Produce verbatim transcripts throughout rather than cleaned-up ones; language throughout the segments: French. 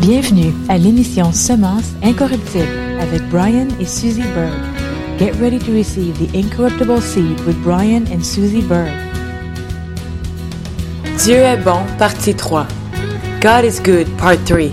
Bienvenue à l'émission Semence incorruptible avec Brian et Susie Berg. Get ready to receive the incorruptible seed with Brian and Susie Berg. Dieu est bon, partie trois. God is good, part three.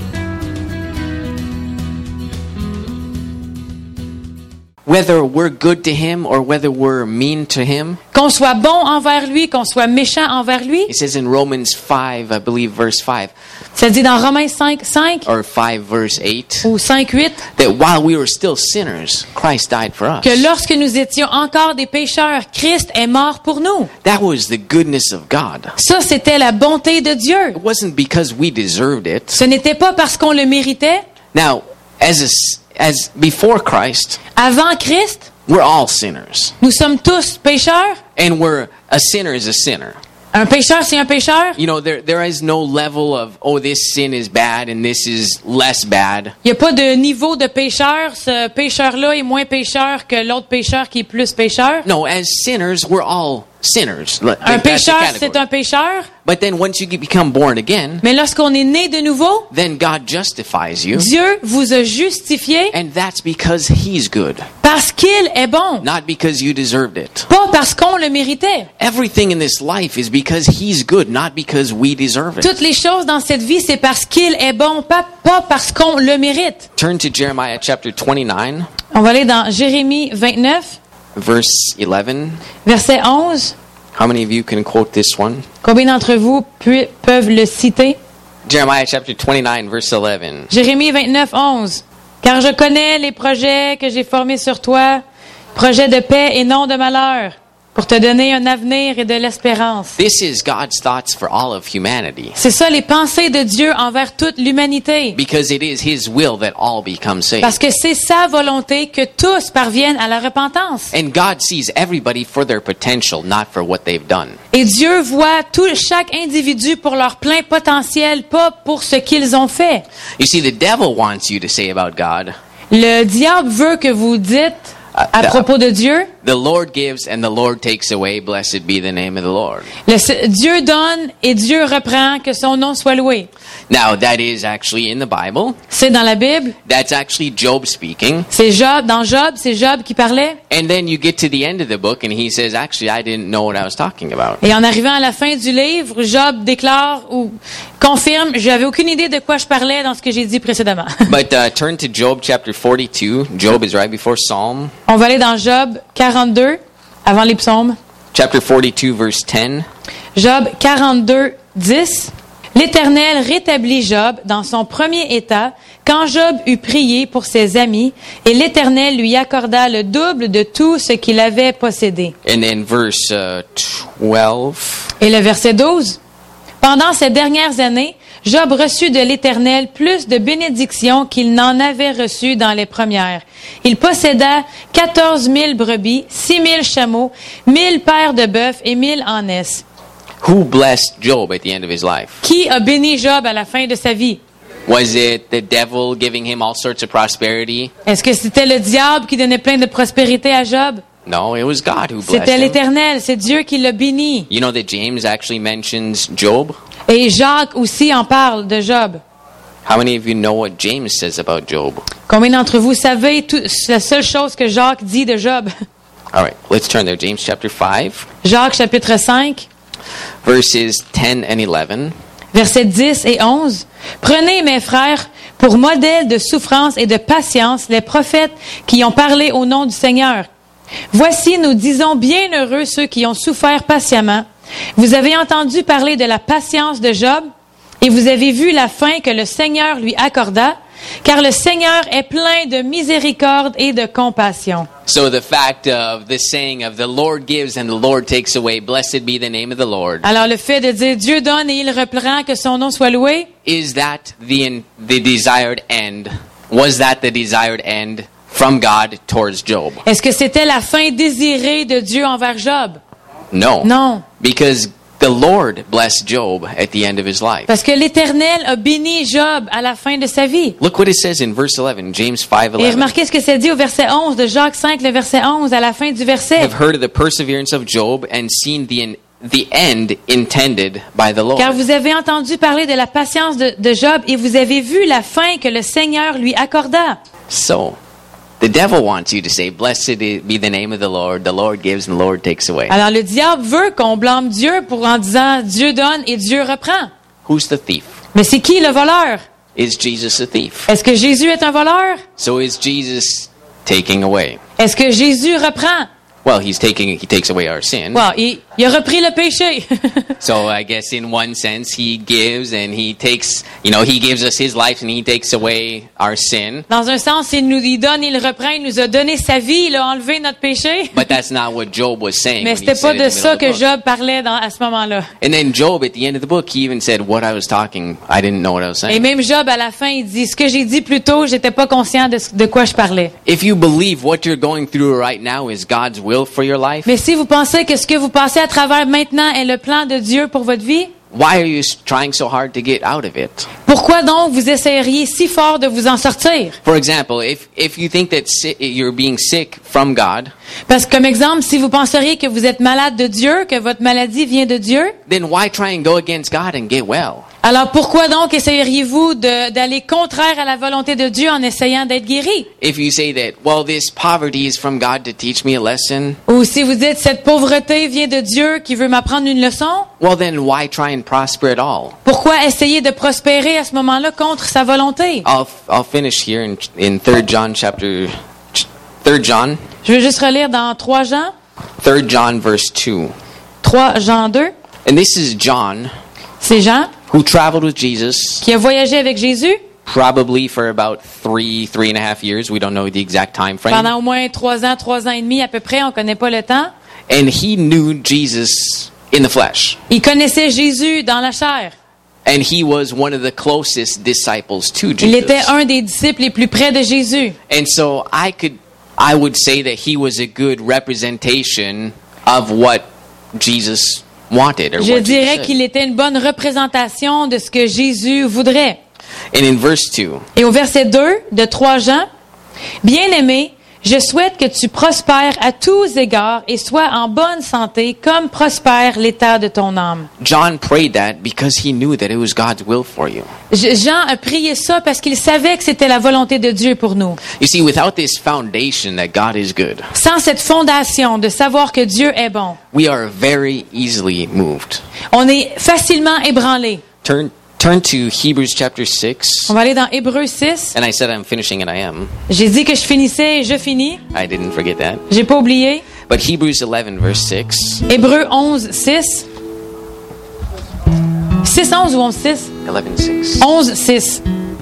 Whether we're good to him or whether we're mean to him. Qu'on soit bon envers lui, qu'on soit méchant envers lui. It says in Romans five, I believe verse five. Ça dit dans Romains cinq, cinq or five verse eight. Ou cinq, huit. That while we were still sinners, Christ died for us. Que lorsque nous étions encore des pécheurs, Christ est mort pour nous. That was the goodness of God. Ça, c'était la bonté de Dieu. It wasn't because we deserved it. Ce n'était pas parce qu'on le méritait. Now, as a, as before Christ, avant Christ, we're all sinners. Nous sommes tous pécheurs. And we're a sinner is a sinner. Un pécheur, c'est un pécheur. You know, there there is no level of, oh, this sin is bad and this is less bad. Il n'y a pas de niveau de pécheur. Ce pécheur-là est moins pécheur que l'autre pécheur qui est plus pécheur. No, as sinners, we're all sinners. Un pécheur, c'est un pécheur. But then once you become born again, mais lorsqu'on est né de nouveau, then God justifies you. Dieu vous a justifié. And that's because He's good. Parce qu'il est bon. Not because you deserved it. Pas parce qu'on le méritait. Everything in this life is because He's good, not because we deserve it. Toutes les choses dans cette vie, c'est parce qu'il est bon, pas, pas parce qu'on le mérite. Turn to Jeremiah chapter twenty-nine. On va aller dans Jérémie vingt-neuf. Verse eleven. Verset onze. How many of you can quote this one? Combien d'entre vous pu- peuvent le citer? Jeremiah chapter twenty-nine, verse eleven. Jérémie vingt-neuf, onze. Car je connais les projets que j'ai formés sur toi, projets de paix et non de malheur, pour te donner un avenir et de l'espérance. This is God's thoughts for all of humanity. C'est ça les pensées de Dieu envers toute l'humanité. Because it is His will that all become saved. Parce que c'est sa volonté que tous parviennent à la repentance. And God sees everybody for their potential, not for what they've done. Et Dieu voit tout, chaque individu pour leur plein potentiel, pas pour ce qu'ils ont fait. You see, the devil wants you to say about God, Le diable veut que vous dites à propos de Dieu, the Lord gives and the Lord takes away, blessed be the name of the Lord. le, Dieu donne et Dieu reprend, que son nom soit loué. Now, that is actually in the Bible. C'est dans la Bible. That's actually Job speaking. C'est Job, dans Job, c'est Job qui parlait. And then you get to the end of the book and he says, actually, I didn't know what I was talking about. Et en arrivant à la fin du livre, Job déclare ou confirme, j'avais aucune idée de quoi je parlais dans ce que j'ai dit précédemment. But uh, turn to Job chapter forty-two. Job is right before Psalm. On va aller dans Job quarante-deux, avant les psaumes. Chapter forty-two, verse ten. Job quarante-deux, dix. L'Éternel rétablit Job dans son premier état quand Job eut prié pour ses amis et l'Éternel lui accorda le double de tout ce qu'il avait possédé. And then verse uh, twelve. Et le verset douze. Pendant ces dernières années, Job reçut de l'Éternel plus de bénédictions qu'il n'en avait reçu dans les premières. Il posséda quatorze mille brebis, six mille chameaux, mille paires de bœufs et mille ânesses. Who blessed Job at the end of his life? Qui a béni Job à la fin de sa vie? Was it the devil giving him all sorts of prosperity? Est-ce que c'était le diable qui donnait plein de prospérité à Job? No, it was God who blessed C'était him. l'Éternel, c'est Dieu qui l'a béni. You know that James actually mentions Job? Et Jacques aussi en parle de Job. How many of you know what James says about Job? Combien d'entre vous savez tout, la seule chose que Jacques dit de Job? All right, let's turn there. James chapter five, Jacques chapitre cinq. verses ten and eleven. Versets dix et onze. Prenez, mes frères, pour modèle de souffrance et de patience les prophètes qui ont parlé au nom du Seigneur. Voici, nous disons, bienheureux ceux qui ont souffert patiemment. Vous avez entendu parler de la patience de Job et vous avez vu la fin que le Seigneur lui accorda, car le Seigneur est plein de miséricorde et de compassion. So the fact of the saying of the Lord gives and the Lord takes away, blessed be the name of the Lord. Alors le fait de dire Dieu donne et il reprend, que son nom soit loué, Is that the the desired end? Was that the desired end from God towards Job? est-ce que c'était la fin désirée de Dieu envers Job? No. Non. Because the Lord blessed Job at the end of his life. Parce que l'Éternel a béni Job à la fin de sa vie. Look what it says in verse eleven, James five Et eleven. remarquez ce que c'est dit au verset onze de Jacques cinq, le verset onze, à la fin du verset. Have heard of the perseverance of Job and seen the the end intended by the Lord. Car vous avez entendu parler de la patience de, de Job et vous avez vu la fin que le Seigneur lui accorda. So, the devil wants you to say, "Blessed be the name of the Lord. The Lord gives and the Lord takes away." Alors le diable veut qu'on blâme Dieu pour en disant Dieu donne et Dieu reprend. Who's the thief? Mais c'est qui le voleur? Is Jesus a thief? Est-ce que Jésus est un voleur? So is Jesus taking away? Est-ce que Jésus reprend? Well, he's taking he takes away our sin. Well, il, il a repris le péché. So I guess in one sense he gives and he takes, you know, he gives us his life and he takes away our sin. Dans un sens, il nous il donne, il reprend, il nous a donné sa vie, il a enlevé notre péché. But that's not what Job was saying. Mais when he c'était said pas in de the ça middle que of the book. Job parlait dans, à ce moment-là. And then Job, at the end of the book, he even said, "What I was talking, I didn't know what I was Et saying." même Job, à la fin, il dit, ce que j'ai dit plus tôt, j'étais pas conscient de, ce- de quoi je parlais. If you believe what you're going through right now is God's will for your life, Mais si vous pensez que ce que vous passez à travers maintenant est le plan de Dieu pour votre vie, why are you s- trying so hard to get out of it? pourquoi donc vous essayeriez si fort de vous en sortir? For example, if if you think that si- you're being sick from God, Parce que comme exemple, si vous penseriez que vous êtes malade de Dieu, que votre maladie vient de Dieu, then why try and go against God and get well? alors pourquoi donc essayeriez-vous de- d'aller contraire à la volonté de Dieu en essayant d'être guéri? If you say that, well, this poverty is from God to teach me a lesson, Ou si vous dites cette pauvreté vient de Dieu qui veut m'apprendre une leçon, well, then why try and prosper at all? pourquoi essayer de prospérer à ce moment-là contre sa volonté? I'll I'll finish here in in Third John chapter Third John Je veux juste relire dans trois Jean, Third John verse two. trois Jean deux. And this is John C'est Jean who traveled with Jesus qui a voyagé avec Jésus probably for about three three and a half years. We don't know the exact time frame. pendant au moins trois ans, trois ans et demi à peu près, on connaît pas le temps. And he knew Jesus in the flesh. Il connaissait Jésus dans la chair. And he was one of the closest disciples to Il était Jesus. un des disciples les plus près de Jésus. And so I could I would say that he was a good representation of what Jesus wanted or Je what dirais Jesus qu'il said. était une bonne représentation de ce que Jésus voudrait. And in verse two, Et au verset deux de trois Jean, Bien-aimé, je souhaite que tu prospères à tous égards et sois en bonne santé comme prospère l'état de ton âme. John prayed that because he knew that it was God's will for you. Je- Jean a prié ça parce qu'il savait que c'était la volonté de Dieu pour nous. You see, without this foundation that God is good, Sans cette fondation de savoir que Dieu est bon, we are very easily moved. on est facilement ébranlé. Turn turn to Hebrews chapter six. On va aller dans Hébreux six. And I said I'm finishing and I am. J'ai dit que je finissais et je finis. I didn't forget that. J'ai pas oublié. But Hebrews eleven verse six. Hébreux onze, six. six, onze ou onze, six? eleven six. onze, six.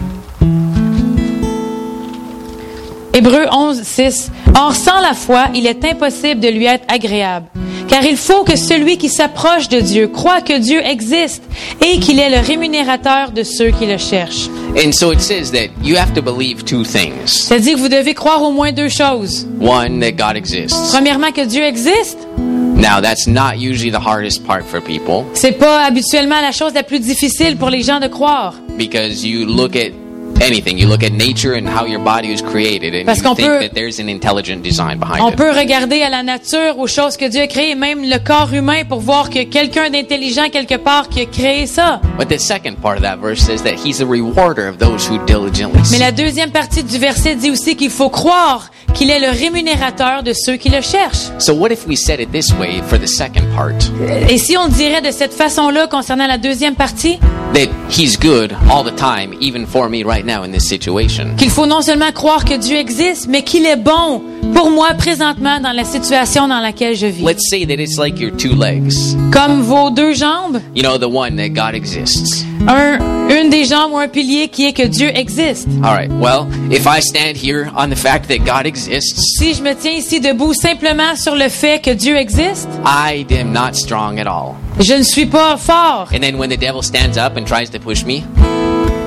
Hébreux onze, six. Or, sans la foi, il est impossible de lui être agréable. Car il faut que celui qui s'approche de Dieu croit que Dieu existe et qu'il est le rémunérateur de ceux qui le cherchent. And so it says that you have to believe two things. C'est-à-dire que vous devez croire au moins deux choses. One, that God exists. Premièrement, que Dieu existe. Now, that's not usually the hardest part for people C'est pas habituellement la chose la plus difficile pour les gens de croire. because you look at anything. You look at nature and how your body was created, and Parce you qu'on think peut- that there's an intelligent design behind On it. peut regarder à la nature, aux choses que Dieu a créées, même le corps humain, pour voir que quelqu'un d'intelligent quelque part qui a créé ça. But the second part of that verse says that He's a rewarder of those who diligently Mais seek. la deuxième partie du verset dit aussi qu'il faut croire qu'il est le rémunérateur de ceux qui le cherchent. So what if we said it this way for the second part? Et si on dirait de cette façon-là concernant la deuxième partie, That He's good all the time, even for me right now in this situation. qu'il faut non seulement croire que Dieu existe, mais qu'il est bon pour moi présentement dans la situation dans laquelle je vis. Let's say that it's like your two legs. Comme vos deux jambes, You know, the one that God exists. un, une des jambes ou un pilier qui est que Dieu existe. All right, well, if I stand here on the fact that God exists, Si je me tiens ici debout simplement sur le fait que Dieu existe, I am not strong at all. je ne suis pas fort. And then when the devil stands up and tries to push me,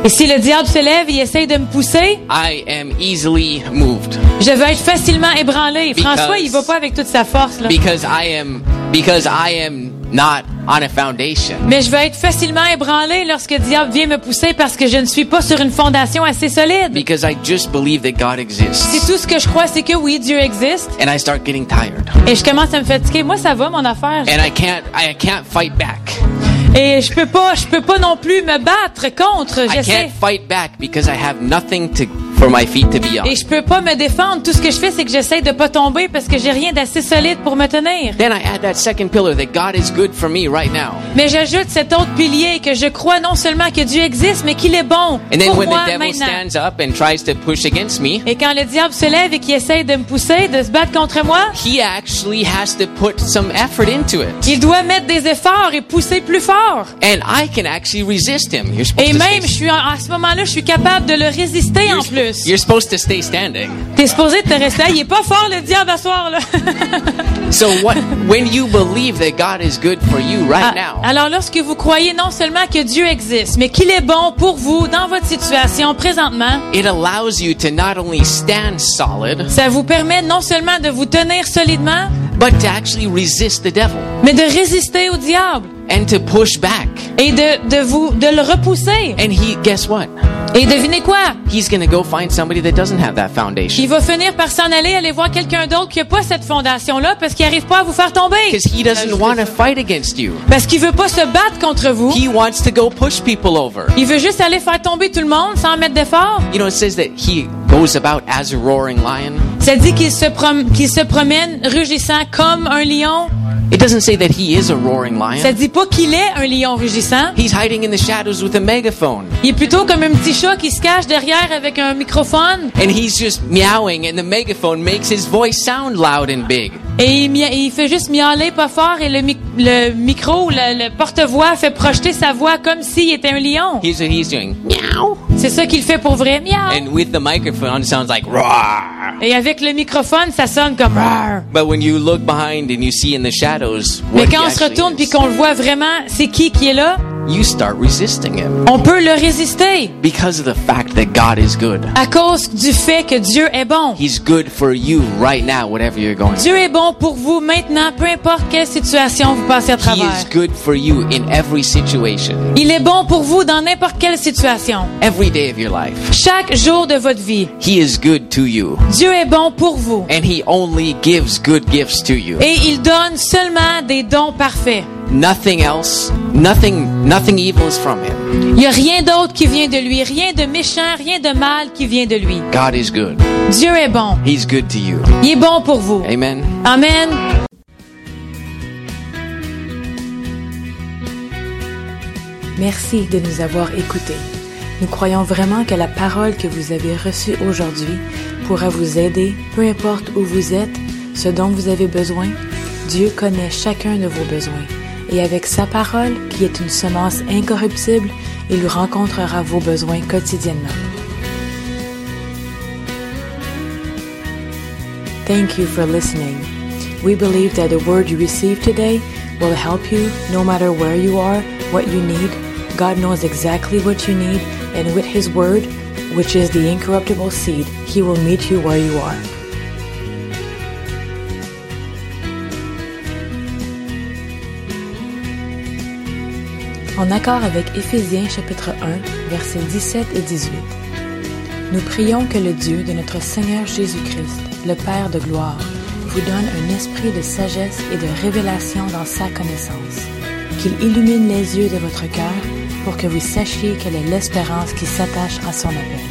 Et si le diable se lève et essaye de me pousser, I am easily moved. je vais être facilement ébranlé. Because- François, il va pas avec toute sa force, là. Because I am because I am not on a foundation. Mais je vais être facilement ébranlé lorsque le diable vient me pousser parce que je ne suis pas sur une fondation assez solide. Because I just believe that God Si exists. tout ce que je crois, c'est que oui, Dieu existe, And I start getting tired. et je commence à me fatiguer, moi, ça va, mon affaire. And I can't I can't fight back. Et je peux pas, je peux pas non plus me battre contre. I J'essaie. can't fight back because I have nothing to for my feet to be on. Et je peux pas me défendre. Tout ce que je fais, c'est que j'essaie de pas tomber parce que j'ai rien d'assez solide pour me tenir. Then I add that second pillar that God is good for me right now. Mais j'ajoute cet autre pilier que je crois non seulement que Dieu existe, mais qu'il est bon And then pour when moi the devil maintenant. stands up and tries to push against me, Et quand le diable se lève et qu'il essaie de me pousser, de se battre contre moi, he actually has to put some effort into it. il doit mettre des efforts et pousser plus fort. And I can actually resist him. You're supposed Et to même, je stay, suis en- à ce moment-là, je suis capable de le résister en you're, plus. you're supposed to stay standing. T'es supposé te rester là. Il est pas fort, le diable, à soir, là. So what when you believe that God is good for you right Ah, now, Alors, lorsque vous croyez non seulement que Dieu existe, mais qu'il est bon pour vous dans votre situation présentement, it allows you to not only stand solid, ça vous permet non seulement de vous tenir solidement, but to actually resist the devil mais de résister au diable and to push back. et de, de vous de le repousser. And he, guess what? Et devinez quoi? He's going to go find somebody that doesn't have that Il foundation. va finir par s'en aller, aller voir quelqu'un d'autre qui n'a pas cette fondation-là parce qu'il n'arrive pas à vous faire tomber. Because he doesn't want to fight against you. Parce qu'il veut pas se battre contre vous. He wants to go push people over. Il veut juste aller faire tomber tout le monde sans mettre d'effort. You know, it says that he goes about as a roaring lion. Ça dit qu'il se, prom- qu'il se promène rugissant comme un lion. It doesn't say that he is a roaring Ça lion. dit pas qu'il est un lion rugissant. He's hiding in the shadows with a megaphone. Il est plutôt comme un petit chat qui se cache derrière avec un microphone And he's just meowing, and the megaphone makes his voice sound loud and big. et il, mia- il fait juste miauler pas fort et le, mi- le micro, le, le porte-voix fait projeter sa voix comme s'il était un lion. Here's what he's doing. Meow. C'est ça qu'il fait pour vrai. Miaou. And with the microphone, it sounds like roar. Et avec le microphone, ça sonne comme Rar. But when you look behind and you see in the shadows Mais what he quand on se actually retourne puis is, qu'on le voit vraiment, c'est qui qui est là? you start resisting him On peut le résister because of the fact that God is good. à cause du fait que Dieu est bon. He's good for you right now, whatever you're going through. Dieu est bon pour vous maintenant, peu importe quelle situation vous passez à He travers. is good for you in every situation, Il est bon pour vous dans n'importe quelle situation. every day of your life. Chaque jour de votre vie, He is good to you, Dieu est bon pour vous. and he only gives good gifts to you. Et il donne seulement des dons parfaits. Nothing else, nothing, nothing evil is from him. Il n'y a rien d'autre qui vient de lui, rien de méchant, rien de mal qui vient de lui. God is good. Dieu est bon. He's good to you. Il est bon pour vous. Amen. Amen. Merci de nous avoir écoutés. Nous croyons vraiment que la parole que vous avez reçue aujourd'hui pourra vous aider, peu importe où vous êtes, ce dont vous avez besoin. Dieu connaît chacun de vos besoins. Et avec sa parole, qui est une semence incorruptible, il rencontrera vos besoins quotidiennement. Thank you for listening. We believe that the word you received today will help you no matter where you are, what you need. God knows exactly what you need, and with His word, which is the incorruptible seed, He will meet you where you are. En accord avec Éphésiens chapitre un, versets dix-sept et dix-huit. Nous prions que le Dieu de notre Seigneur Jésus-Christ, le Père de gloire, vous donne un esprit de sagesse et de révélation dans sa connaissance, qu'il illumine les yeux de votre cœur pour que vous sachiez quelle est l'espérance qui s'attache à son appel.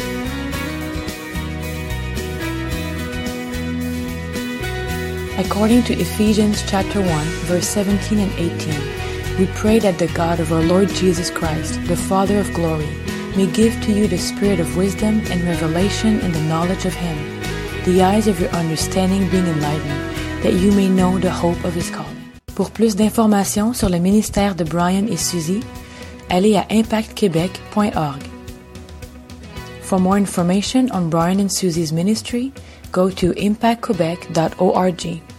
According to Ephesians chapter one, verse seventeen and eighteen, we pray that the God of our Lord Jesus Christ, the Father of glory, may give to you the spirit of wisdom and revelation in the knowledge of Him, the eyes of your understanding being enlightened, that you may know the hope of His calling. Pour plus d'informations sur le ministère de Brian et Suzy, allez à impact québec point org. For more information on Brian and Suzy's ministry, go to impact quebec dot org.